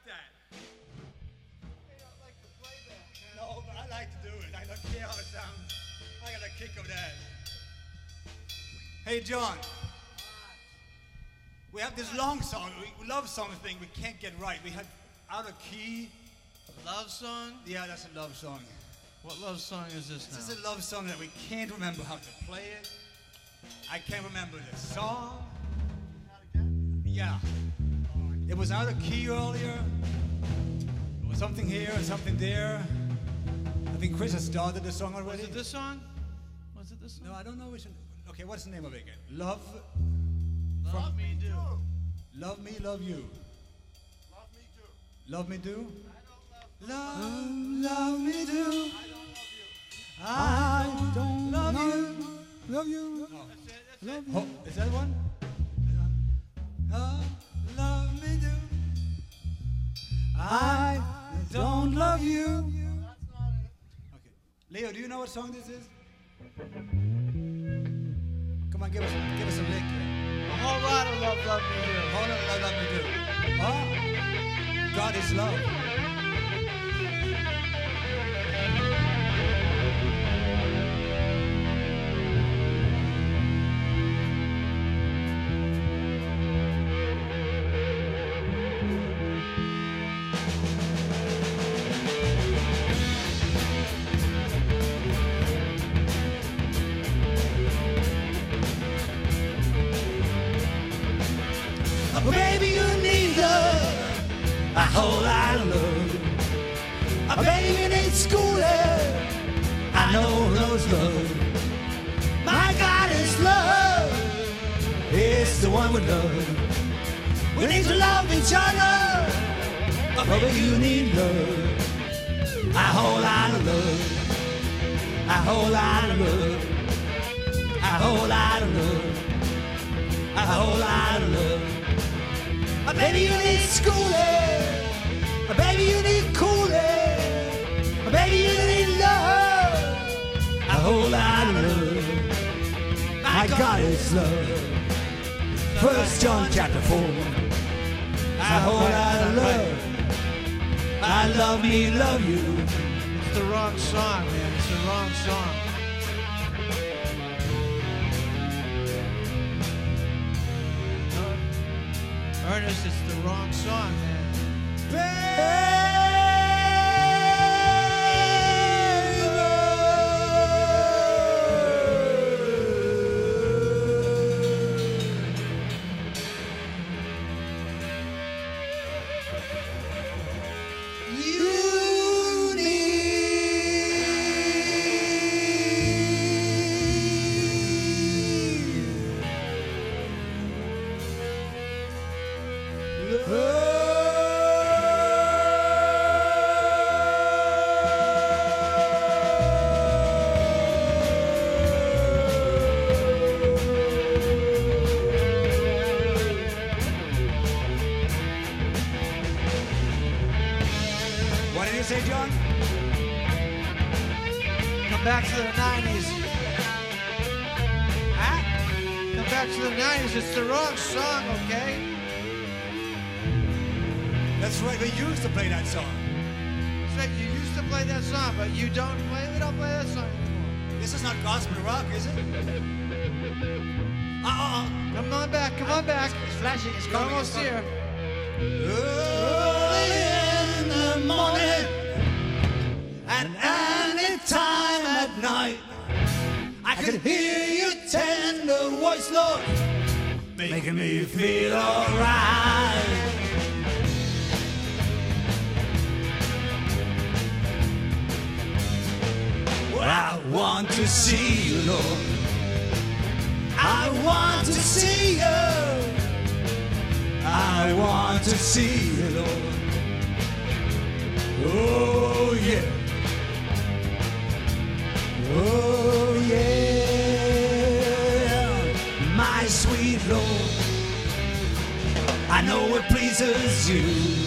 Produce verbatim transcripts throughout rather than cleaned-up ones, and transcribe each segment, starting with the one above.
that. Hey, I like to play that, man. No, but I like to do it. I don't care how it sounds. I got a kick of that. Hey, John. We have this long song, we love song thing we can't get right. We had out of key. Love song? Yeah, that's a love song. What love song is this now? This is a love song that we can't remember how to play it. I can't remember the song. Yeah. It was out of key earlier. There was something here and something there. I think Chris has started the song already. Was it this song? Was it this song? No, I don't know which one. Okay, what's the name of it again? Love. Love From, me do. Love me, love you. Love me do. Love me do. I don't love. Love, love me do. I don't love you. I don't love you. Love you. Oh. That's it, that's it. Oh, is that one? Oh, love me do. I don't love you. That's not it. Okay. Leo, do you know what song this is? Come on, give us, give us a lick. A whole lot of love, love me do. Hold on, love, love me do. Oh, God is love. Baby, you need love, a whole lot of love. A baby needs schooling, I know knows love. My God is love, it's the one with love. We need to love each other. Oh, baby, you need love, a whole lot of love. A whole lot of love, a whole lot of love, a whole lot of love. A baby, you need schooling. A baby, you need cooling. A baby, you need love. A whole lot of love. My God is love. First John chapter four. A whole lot of love. I love me, love you. It's the wrong song, man. It's the wrong song. Ernest, it's the wrong song, man. You need What did you say, John? Come back to the nineties. Huh? Come back to the nineties. It's the wrong song, okay? That's right, we used to play that song. It's like you used to play that song, but you don't play. We don't play that song anymore. This is not gospel rock, is it? Uh-uh. Come on back. Come on back. It's flashing, it's We're coming. almost it's coming. here. early in the morning and any time at night. I could hear your tender voice, Lord, making me feel alright. Well, I want to see you, Lord. I want to see you. I want to see you, Lord. Oh, yeah. Oh, yeah. My sweet Lord, I know it pleases you.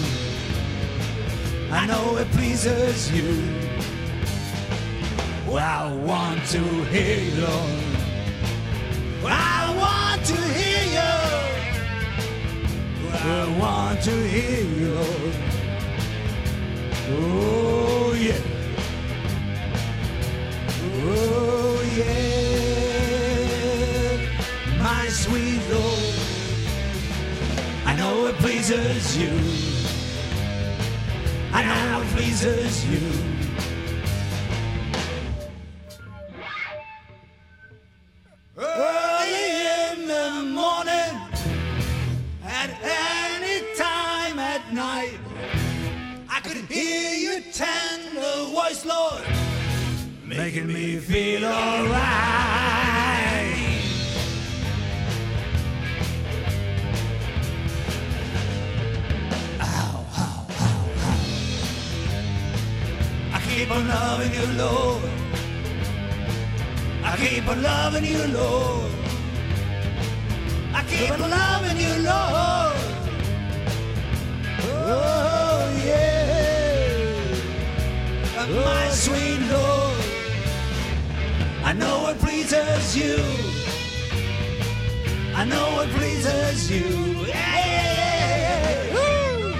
I know it pleases you. Well, I want to hear you, Lord. Well, I want to hear you. I want to hear you, Lord. Oh yeah. Oh yeah. My sweet Lord, I know it pleases you. I know it pleases you. Early in the morning, at any time at night, I could hear your tender voice, Lord, making me feel alright. Ow, ow, ow, ow. I keep on loving you, Lord. I keep on loving you, Lord. I keep on loving you, Lord. Oh, yeah. My sweet Lord, I know it pleases you. I know it pleases you. Yeah, yeah, yeah, yeah. Woo.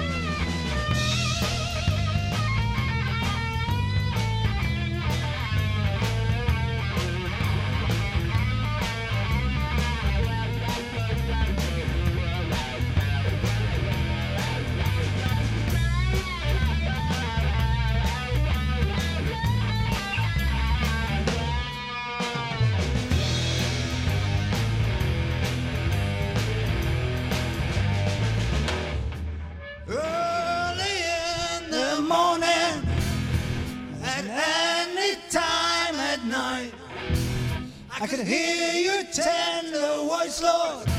Early in the morning, at any time at night, I could hear your tender voice, Lord,